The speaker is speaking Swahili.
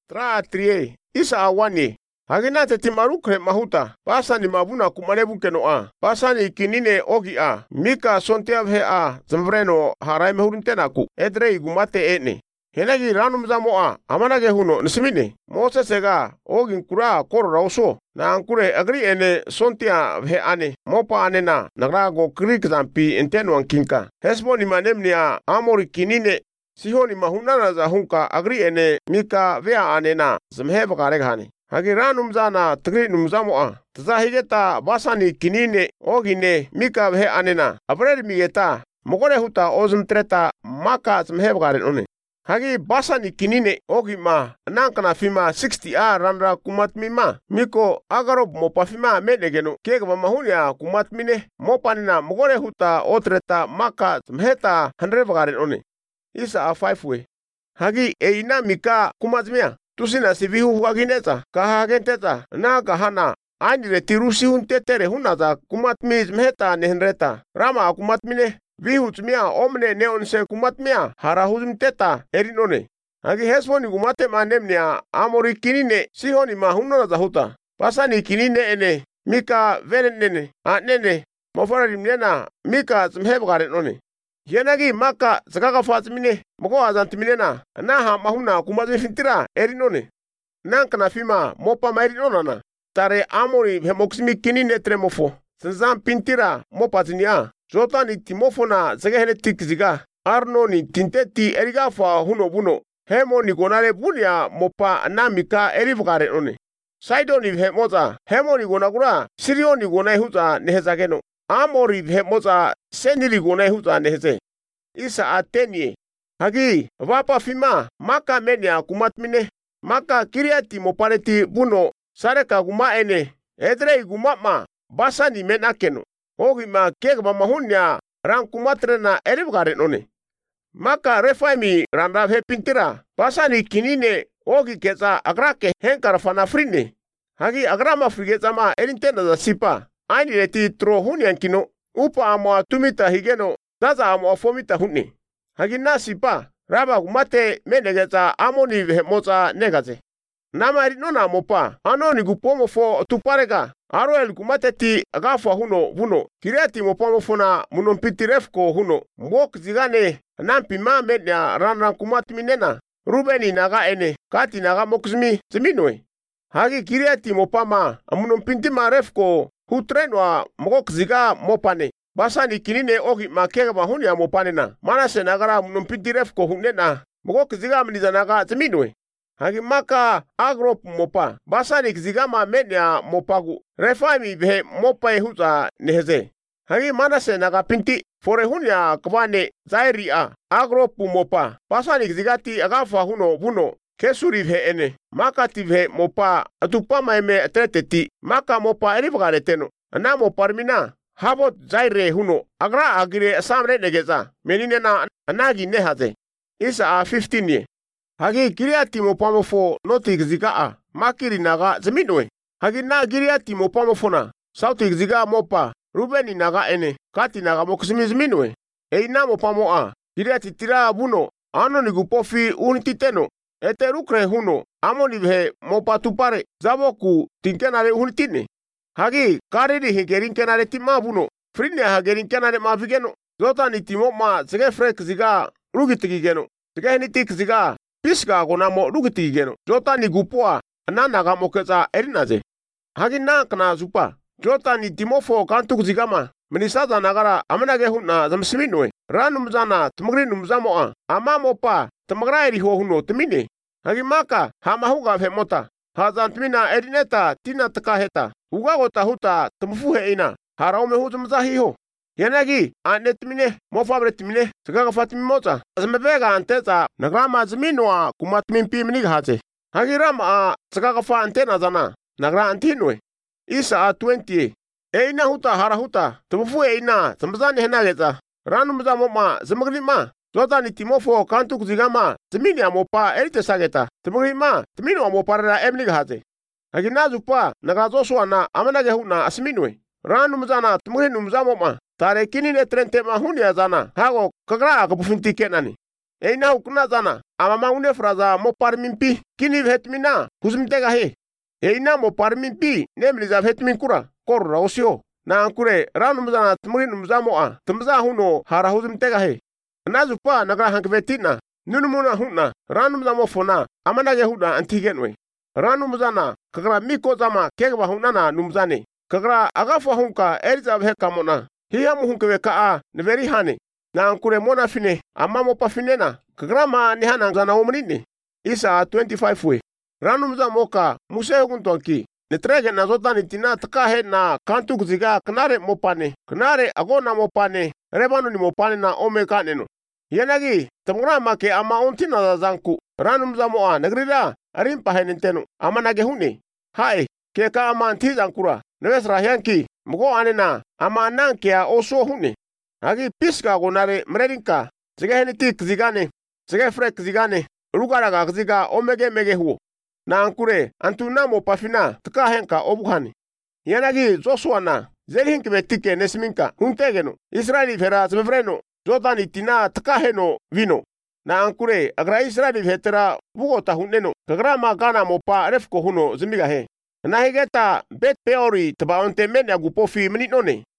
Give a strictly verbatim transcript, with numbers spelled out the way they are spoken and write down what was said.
Tra trie, isa awani. Hagina te timarukre mahuta, pasa ni mabuna kumanebu keno a. Pasa ni kinine ogi a. Mika sontia he a, zamvreno harai mehuruntenaku. Edre igumate ene. Henagi ranum zamo a, amanage huno, nisimine. Mose sega, ogin kura koro rauso. Na ankure agri ene sontia he ane. Mopa ane na, nagrago krik zampi enteno ankinka. Hesbo ni manemni a, amori kinine. Sihoni mahunana za hunka agri ene mika vea ane na, zamheba kareghane. Hagi ranum zana tgri numzamo a. Tazahigeta basani kinine ogine mika he anena. Abredi migeta mogore huta ozum treta maka zmheb garen one. Hagi basani kinine ogima nankana fima sixty a randra kumatmima. Miko agarob mopafima medegeno kegba mahunia kumatmine mopanina mogore huta otreta maka zmheta hundred garen one. Isa a five way. Hagi eina mika kumatmia. Tusina sivihu huagineta, kahagenteta, na kahana, anire tirusi huntetere hunaza kumatmiz mheta nehenreta, rama kumatmine, vihutmia omne neonse kumatmia, harahuzmteta erinone. Hagi heswoni kumate manemnia, amori kinine, sihoni mahunona zahuta, pasani kinine ene, mika venene, anene, mofarimnena, mika zmhebgarenone. Yenagi maka zakaka fatmine moko azantiminena naha mahuna kumazi fintira erinone nankana fima mopa mairinona na tare amori hemoksimi kinine tremofo sanzam pintira mopa tinia jota ni timofo na zegehene tikziga arno ni tinteti erigafa huno buno hemo ni gonare bunia mopa namika erivgare one saido ni hemoza hemo ni gonagura sirio ni gonai huza nehezageno amori hemoza seniri gonai huza neheze isa atenie hagi vapa fima maka menia kumatmine maka kiriati mopaleti buno sareka guma ene edre gumama basani menakeno hogi ma kegba mahunya ran kumatrena erivgare none maka refaimi randa he pintira basani kinine hogi keza agrake henkar fanafrine hagi agrama frigeza ma erintenda za sipa ani leti tro hunyankino upa amo tumita higeno zaza amo fomita hunni hagi nasipa raba kumate menegeza amoni hemoza negaze namari nona mopa anoni gupomo fo tuparega aroel kumate ti agafa huno buno kireti mopomo fona munompitirefko huno mbok zigane nampi ma medya ranran kumati minena rubeni naga ene kati naga mokzmi ziminwe hagi kireti mopama amunompinti marefko hutrenwa mokok ziga mopane basani kinine ogi makega mahuni ya mopane na manase nagara munompitirefko hunena mokok ziga mniza naga ziminwe hagi maka agrop mopa basani kizigama medya mopagu refami be mopa ehuza neheze hagi manase naga pinti fore hunya kwane zairi a agrop mopa basani kizigati agafa huno buno kesuri be ene maka tive mopa atupa maime treteti maka mopa erivgare teno na moparmina habot zaire huno agra agire samre negeza menine na anagi nehaze isa a fifteen ye hagi kiriati mopamo fo noti ziga a makiri naga zeminwe hagi na kiriati mopamo fona sauti ziga mopa rubeni naga ene kati naga mokusimi zeminwe eina mopamo a kiriati tira buno ano ni gupofi unititeno eterukre huno amoni be mopa tupare zaboku tinkenare unitine hagi kariri higerinkenare timma buno frine hagerinkenare mavigeno zota ni timo ma zege frek ziga rugitigigeno zege nitik ziga Piska gona mo rugiti geno. Jota ni gupoa nana ga mokeza erinaze. Hagi na kana zupa. Jota ni timofo kantuk zigama. Menisaza nagara amenage huna zamsiminwe. Ranum zana tumgri numzamo a. Amamo pa tamagra eri ho huno temine. Hagi maka hamahuga femota. Hazantmina erineta tina takaheta. Ugagota huta tumfuhe ina. Haraume huzumzahiho. Yanagi anetmine mofabretmine sagaga fatmimoza azmebega anteza nagrama zminwa kumatmimpi mnigaze hagiram a sagaga fa antena zana nagra antinwe isa a twenty eina huta harahuta tumfu eina zamzani henageza ranum zamoma zamagrima zotani timofo kantuk zigama zmini amopa erite sageta tumugrima tmino amoparra emnigaze haginazu pa nagrazo swana amanage huna asminwe ranum zana tumugri numzamoma tare kinine trente mahuni azana hago kagra akabufinti kenani Eina hukuna zana. Amama une fraza mo par mimpi. Kini vetmina. Huzmtega he. Eina mo par mimpi. Nemliza vetmin kura. Korra osio. Na ankure ranum zana tmurin mzamo a. Tumza huno hara huzmtega he. Nazupa nagra hankvetina. Nunumuna huna. Ranum zamo fona. Amanage huda antigenwe. Ranum zana. Kagra miko zama kegwa hunana numzane. Kagra agafa hunka eriza vheka mona. Hiya muhunkewe kaa neveri hane. Na ankure mona fine. Amamo pa finena. Kagra ma nihana zana omrine. Isa twenty-five we. Ranum zamo ka muse guntonki. Netrege na zotani tina takahe na kantu kuziga knare mopane. Knare agona mopane. Rebanu ni mopane na omeka neno. Yanagi, tamgrama ke ama ontina za zanku. Ranum zamo a nagrida. Arimpa he ninteno. Ama nagehune. Hai, ke ka ama anti zankura. Neves rahyanki. Mgo anena. Ama nanke a oso hune. Agi piska gonare mredinka. Zige heniti kzigane. Zige fre kzigane. Rugaraga kziga omege mege huo. Na ankure antunamo pafina tkahenka obuhani. Yanagi zoswana. Zelihinki betike nesminka. Huntegeno. Israeli fera zmevreno. Zotani tina tkaheno vino. Na ankure agra Israeli vetera bugota huneno. Kagrama gana mopa refko huno zimiga he. Na higeta bet peori taba onte menya gupofi minitone.